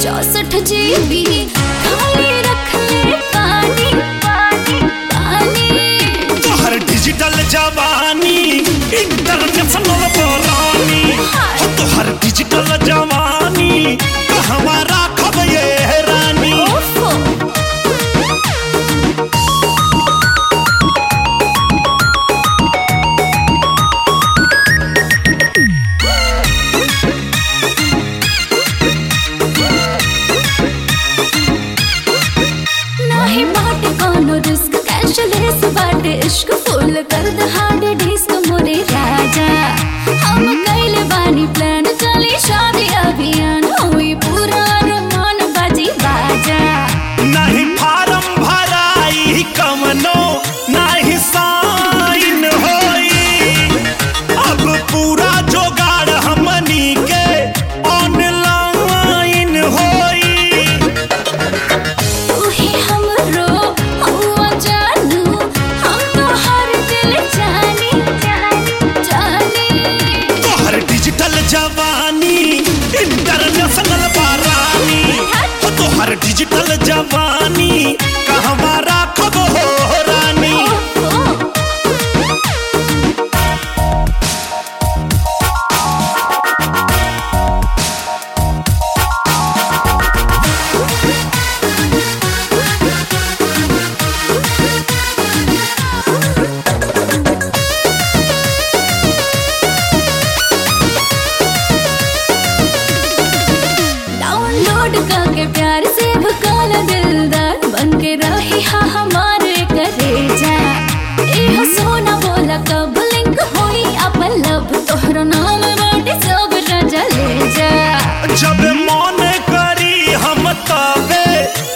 64 GB खाली रख ले पानी पानी पानी। तोहर डिजिटल जवानी इंटरनेशनल पुरानी, तोहर डिजिटल जवानी कहवा राखब ये रानी। नाही बाटे कोनो रिस्क, कैशलेस बाटे इश्क, फुल कर दे हार्ड डिस्क मोरे राजा। हम कैले बानी प्लान, चली शादी अभियान, हुई पूरा अरमान बाजी बाजा। नहीं फार्म भराई कमनो नहीं साइन होई, अब पूरा जोगाड़ हमनी के ऑनलाइन होई। तू ही हमरो हुआ जानू, हम तो हर दिल जानी जानी जानी। तोहर डिजिटल जवानी इंटरनेशनल बारानी, तोहर डिजिटल जवानी कहवा राखब हो रानी। डाउनलोड करके प्यार से भकाला दिलदार बन के रही हा हमारे करेजा। एहो सोना बोला कब लिंक होई अपन लब, तोहरा नाम बाटे सब राजा ले जा। जब मन करी हम तबे